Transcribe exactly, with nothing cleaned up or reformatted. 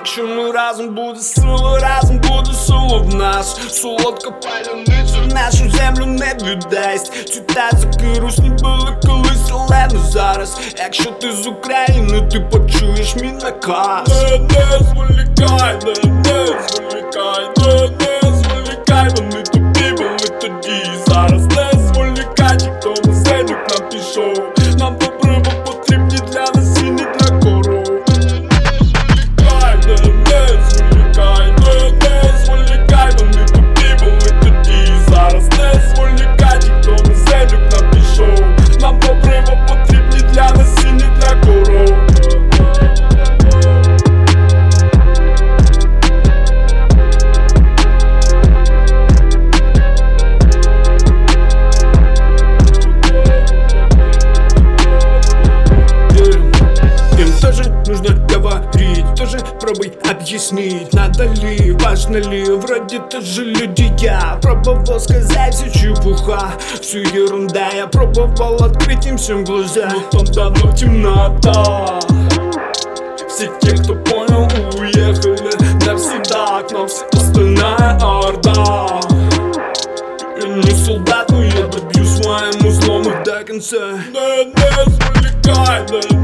Якщо ми разом, буде сила, разом буде сила в нас. Солодка паляниця в нашу землю не віддасть. Цвіта за русні були колись, але не зараз. Якщо ти з України, ти почуєш мій наказ. Не, не зволікай, не, не зволікай, не, не зволікай. Вони тобі були тоді і зараз. Не зволікай, ті, хто на землю к нам пішов. Нам добриво потрібні для нас і не для коров. Не зволікай, не, не зволікай. Вони тобі були тоді і зараз. Не зволікай, ті, хто на землю к нам пішов. Нам добриво потрібні для нас і не для коров. Нужно говорить, тоже пробуй объяснить. Надо ли, важно ли, вроде тоже люди. Я пробовал сказать всю чепуха, всю ерунда. Я пробовал открыть им всем глаза, но там давно темнота. Все те, кто понял, уехали навсегда. К нам вся остальная орда. Я не солдат, но я добью своим узлом их до конца. Не, не зволікай, не